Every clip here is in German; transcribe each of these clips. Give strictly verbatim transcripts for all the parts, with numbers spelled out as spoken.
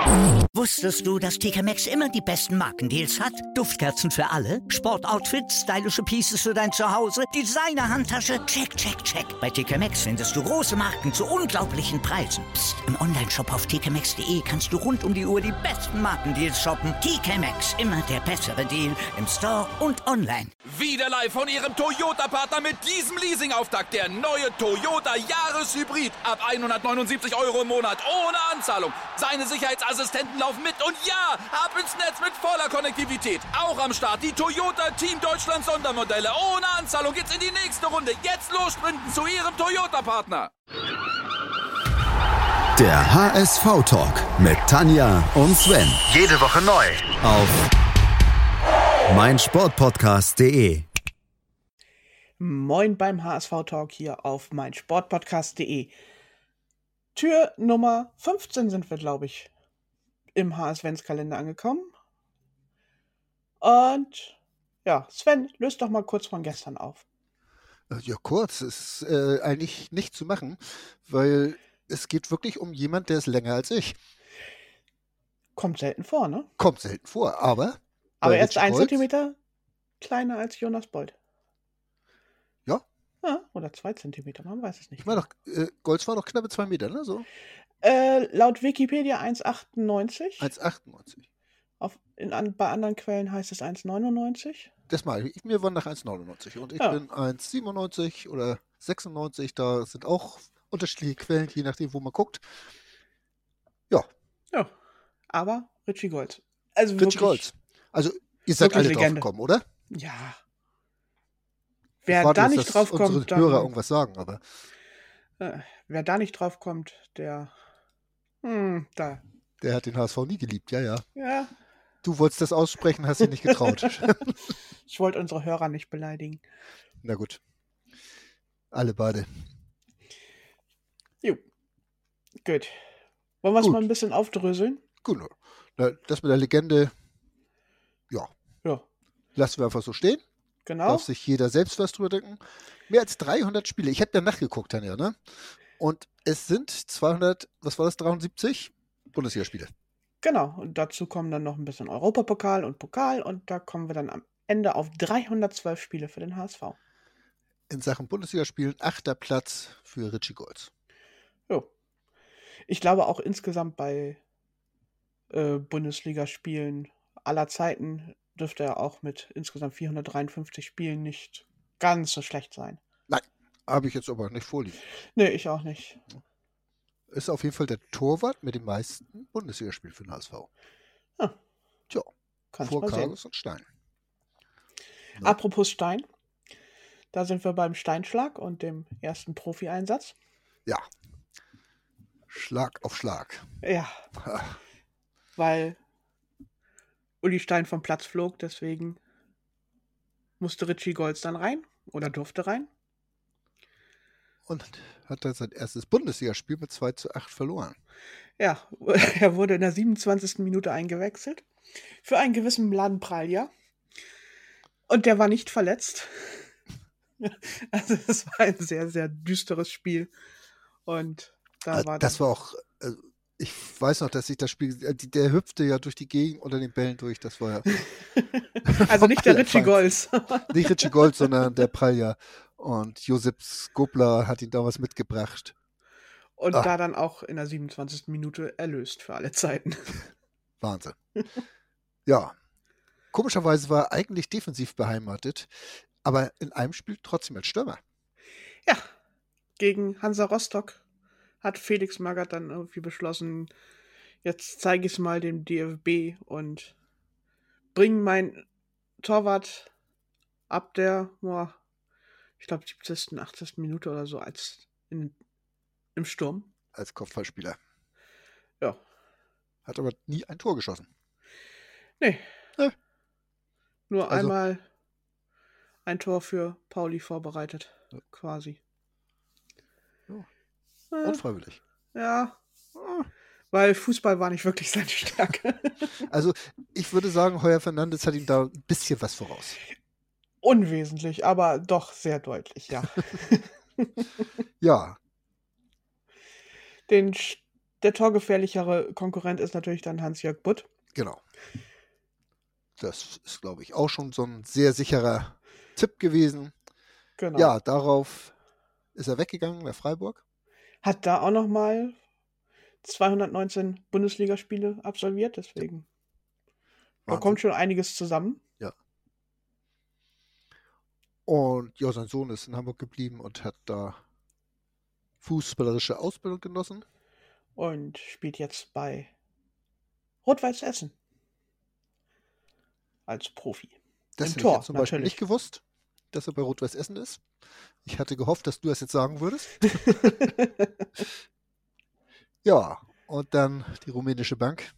Wusstest du, dass T K Maxx immer die besten Markendeals hat? Duftkerzen für alle, Sportoutfits, stylische Pieces für dein Zuhause, Designer-Handtasche, check, check, check. Bei T K Maxx findest du große Marken zu unglaublichen Preisen. Psst. Im Onlineshop auf t k maxx punkt d e kannst du rund um die Uhr die besten Markendeals shoppen. T K Maxx, immer der bessere Deal im Store und online. Wieder live von Ihrem Toyota-Partner mit diesem Leasing-Auftakt. Der neue Toyota Jahreshybrid. Ab hundertneunundsiebzig Euro im Monat. Ohne Anzahlung. Seine Sicherheitsassistenten laufen mit. Und ja, ab ins Netz mit voller Konnektivität. Auch am Start die Toyota Team Deutschland Sondermodelle. Ohne Anzahlung geht's in die nächste Runde. Jetzt los sprinten zu Ihrem Toyota-Partner. Der H S V-Talk mit Tanja und Sven. Jede Woche neu. Auf meinsportpodcast punkt de. Moin beim H S V-Talk hier auf meinsportpodcast punkt de. Tür Nummer fünfzehn sind wir, glaube ich, im H S-Ventskalender angekommen. Und ja, Sven, löst doch mal kurz von gestern auf. Ja, kurz ist äh, eigentlich nicht zu machen, weil es geht wirklich um jemand, der ist länger als ich. Kommt selten vor, ne? Kommt selten vor, aber... Aber bei er ist Richie ein Goltz- Zentimeter kleiner als Jonas Bold. Ja. Ja, oder zwei Zentimeter, man weiß es nicht. Ich meine doch, äh, Goltz war doch knappe zwei Meter, ne? So Äh, laut Wikipedia eins Komma achtundneunzig. eins Komma achtundneunzig. Auf, in, an, bei anderen Quellen heißt es eins Komma neunundneunzig. Das mal, ich, mir waren nach eins Komma neunundneunzig und ich Ja. bin eins Komma siebenundneunzig oder sechsundneunzig. Da sind auch unterschiedliche Quellen, je nachdem, wo man guckt. Ja, Ja, aber Richie Goltz. Also Richie wirklich, Goltz. Also, ihr seid wirklich alle drauf Legende. gekommen, oder? Ja. Ich Wer warte da jetzt, nicht dass drauf unsere kommt, Hörer dann, irgendwas sagen, aber äh, wer da nicht drauf kommt, der, hm, da, der hat den H S V nie geliebt, ja, ja. ja, Du wolltest das aussprechen, hast dich nicht getraut. ich wollte unsere Hörer nicht beleidigen. Na gut. Alle beide. Jo, gut. Wollen wir es Gut. mal ein bisschen aufdröseln? Gut. Na, das mit der Legende, ja, Ja, lassen wir einfach so stehen. genau. Darf sich jeder selbst was drüber denken. Mehr als dreihundert Spiele. Ich habe ja nachgeguckt, Tanja, ne? Und es sind zweihundert, was war das, dreiundsiebzig Bundesligaspiele. Genau, und dazu kommen dann noch ein bisschen Europapokal und Pokal und da kommen wir dann am Ende auf dreihundertzwölf Spiele für den H S V. In Sachen Bundesligaspielen achter Platz für Richie Goltz. Jo. Ich glaube auch insgesamt bei äh, Bundesligaspielen aller Zeiten dürfte er auch mit insgesamt vierhundertdreiundfünfzig Spielen nicht ganz so schlecht sein. Nein, habe ich jetzt aber nicht vorliegen. Nee, ich auch nicht. Ist auf jeden Fall der Torwart mit den meisten Bundesligaspielen für den H S V. Ah. Tja, Kannst vor mal sehen. Carlos und Stein. Ja. Apropos Stein, da sind wir beim Steinschlag und dem ersten Profi-Einsatz. Ja. Schlag auf Schlag. Ja, weil Uli Stein vom Platz flog, deswegen musste Richie Goltz dann rein oder durfte rein. Und hat dann sein erstes Bundesligaspiel mit zwei zu acht verloren. Ja, er wurde in der siebenundzwanzigsten Minute eingewechselt für einen gewissen Mladen Pralja. Und der war nicht verletzt. Also es war ein sehr, sehr düsteres Spiel. Und da Also war das dann, war auch, also ich weiß noch, dass ich das Spiel, äh, die- der hüpfte ja durch die Gegend unter den Bällen durch, das war ja also nicht der aller Richie Feinsten. Goltz. nicht Richie Goltz, sondern der Pralja. Und Josip Skobla hat ihn damals mitgebracht. Und Ah. da dann auch in der siebenundzwanzigsten Minute erlöst für alle Zeiten. Wahnsinn. Ja. Komischerweise war er eigentlich defensiv beheimatet, aber in einem Spiel trotzdem als Stürmer. Ja, gegen Hansa Rostock hat Felix Magath dann irgendwie beschlossen, jetzt zeige ich es mal dem D F B und bringe mein Torwart ab der, boah, ich glaube, siebzigsten, achtzigsten Minute oder so als in, im Sturm. Als Kopfballspieler. Ja, Hat aber nie ein Tor geschossen. nee. Ja. Nur Also- einmal ein Tor für Pauli vorbereitet, quasi. Ja. Äh, Unfreiwillig. ja, weil Fußball war nicht wirklich seine Stärke. Also ich würde sagen, Heuer Fernandes hat ihm da ein bisschen was voraus. Unwesentlich, aber doch sehr deutlich, ja. Ja, Den Sch- Der torgefährlichere Konkurrent ist natürlich dann Hans-Jörg Butt. Genau. Das ist, glaube ich, auch schon so ein sehr sicherer Tipp gewesen. Genau. Ja, darauf ist er weggegangen, nach Freiburg. Hat da auch nochmal zweihundertneunzehn Bundesligaspiele absolviert, deswegen. Da Wahnsinn. kommt schon einiges zusammen. Ja. Und ja, sein Sohn ist in Hamburg geblieben und hat da fußballerische Ausbildung genossen. Und spielt jetzt bei Rot-Weiß Essen. Als Profi. Das Im hätte ich Tor, jetzt zum Beispiel natürlich. nicht gewusst, dass er bei Rot-Weiß Essen ist. Ich hatte gehofft, dass du das jetzt sagen würdest. Ja, und dann die rumänische Bank.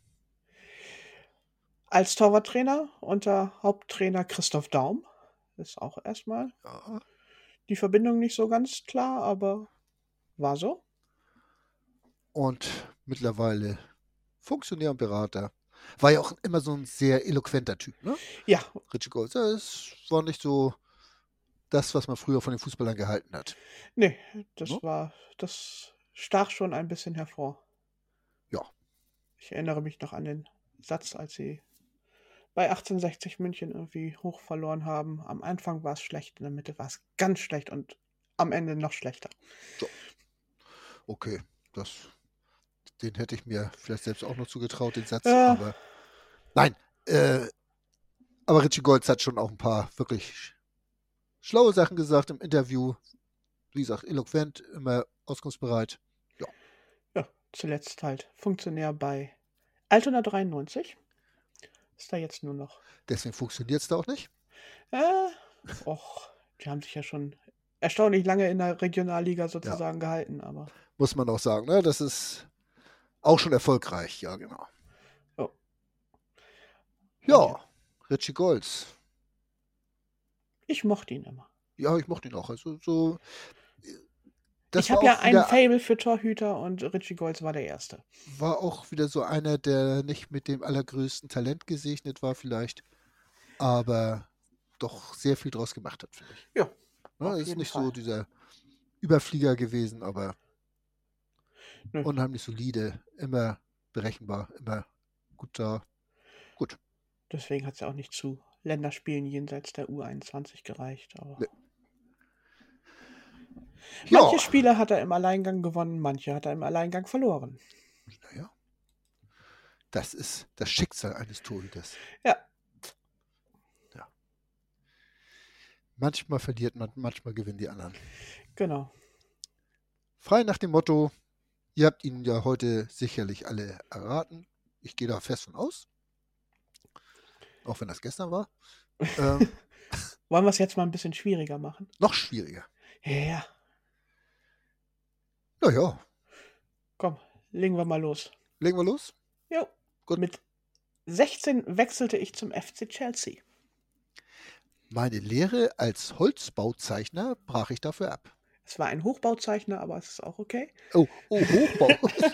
Als Torwarttrainer unter Haupttrainer Christoph Daum. Ist auch erstmal Ja. die Verbindung nicht so ganz klar, aber war so. Und mittlerweile Funktionär und Berater. War ja auch immer so ein sehr eloquenter Typ, ne? Ja, Richie Golds. Das war nicht so das, was man früher von den Fußballern gehalten hat. nee, das Ne? war, das stach schon ein bisschen hervor. Ja. Ich erinnere mich noch an den Satz, als sie bei achtzehnhundertsechzig München irgendwie hoch verloren haben. Am Anfang war es schlecht, in der Mitte war es ganz schlecht und am Ende noch schlechter. Okay, das, den hätte ich mir vielleicht selbst auch noch zugetraut, den Satz. Ja. Aber nein, äh, aber Richie Golds hat schon auch ein paar wirklich schlaue Sachen gesagt im Interview. Wie gesagt, eloquent, immer auskunftsbereit. Ja, zuletzt halt Funktionär bei Altona dreiundneunzig. Ist da jetzt nur noch. Deswegen funktioniert es da auch nicht. Äh, och, die haben sich ja schon erstaunlich lange in der Regionalliga sozusagen gehalten, aber Muss man auch sagen, ne? Das ist auch schon erfolgreich, ja, genau. Oh. Ja, Richie Golds. ich mochte ihn immer. Ja, ich mochte ihn auch. Also so. Das ich war habe ja auch ein wieder, Faible für Torhüter und Richie Golds war der Erste. war auch wieder so einer, der nicht mit dem allergrößten Talent gesegnet war, vielleicht, aber doch sehr viel draus gemacht hat, finde ich. Ja, Ne, auf ist jeden nicht Fall. so dieser Überflieger gewesen, aber Nö. unheimlich solide, immer berechenbar, immer gut da. Gut. Deswegen hat es ja auch nicht zu Länderspielen jenseits der U einundzwanzig gereicht. Aber Nee. manche Ja, Spiele hat er im Alleingang gewonnen, manche hat er im Alleingang verloren. naja. Das ist das Schicksal eines Torhüters. Ja, Manchmal verliert man, manchmal gewinnen die anderen. genau. Frei nach dem Motto, ihr habt ihn ja heute sicherlich alle erraten. Ich gehe da fest von aus. Auch wenn das gestern war. ähm, Wollen wir es jetzt mal ein bisschen schwieriger machen? noch schwieriger. Ja, Naja, komm, legen wir mal los. legen wir los. Jo. Gut. Mit sechzehn wechselte ich zum F C Chelsea. Meine Lehre als Holzbauzeichner brach ich dafür ab. Es war ein Hochbauzeichner, aber es ist auch okay. Oh, oh, Hochbau.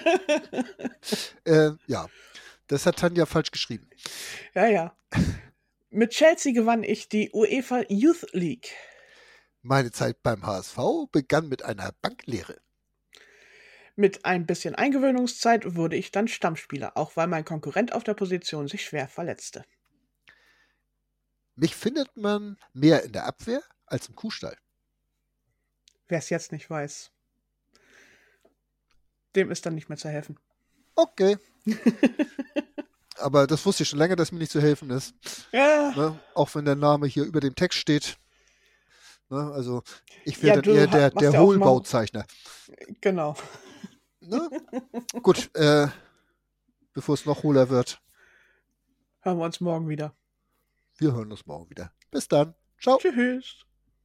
äh, ja, das hat Tanja falsch geschrieben. Ja, ja. Mit Chelsea gewann ich die UEFA Youth League. Meine Zeit beim H S V begann mit einer Banklehre. Mit ein bisschen Eingewöhnungszeit wurde ich dann Stammspieler, auch weil mein Konkurrent auf der Position sich schwer verletzte. Mich findet man mehr in der Abwehr als im Kuhstall. Wer es jetzt nicht weiß, dem ist dann nicht mehr zu helfen. Okay. Aber das wusste ich schon länger, dass mir nicht zu helfen ist. Ja, Ne? Auch wenn der Name hier über dem Text steht. Ne? Also ich Ja, wäre du dann eher der, ha- machst der ja auch mal- Hohlbauzeichner. genau. Ne? Gut, äh, bevor es noch hohler wird, Hören wir uns morgen wieder. wir hören uns morgen wieder. Bis dann. Ciao. Tschüss.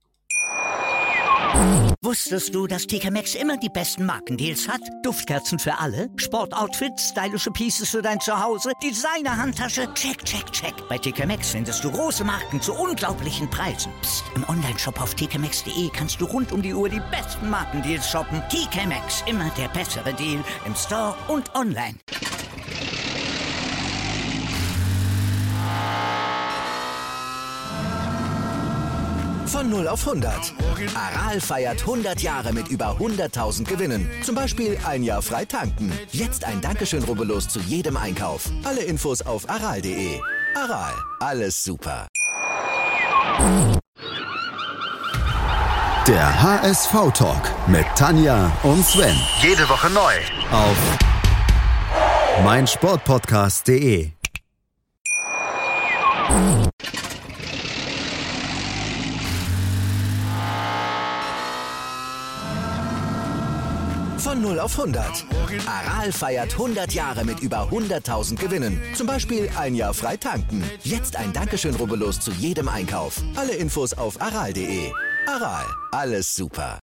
Wusstest du, dass T K Maxx immer die besten Markendeals hat? Duftkerzen für alle, Sportoutfits, stylische Pieces für dein Zuhause, Designer-Handtasche, check, check, check. Bei T K Maxx findest du große Marken zu unglaublichen Preisen. Psst. Im Onlineshop auf t k maxx punkt de kannst du rund um die Uhr die besten Markendeals shoppen. T K Maxx, immer der bessere Deal im Store und online. Von null auf hundert. Aral feiert hundert Jahre mit über hunderttausend Gewinnen. Zum Beispiel ein Jahr frei tanken. Jetzt ein Dankeschön, rubbellos zu jedem Einkauf. Alle Infos auf aral punkt de. Aral, alles super. Der H S V-Talk mit Tanja und Sven. Jede Woche neu. Auf meinsportpodcast punkt de. Von null auf hundert. Aral feiert hundert Jahre mit über hunderttausend Gewinnen. Zum Beispiel ein Jahr frei tanken. Jetzt ein Dankeschön, rubbellos zu jedem Einkauf. Alle Infos auf aral punkt de. Aral, alles super.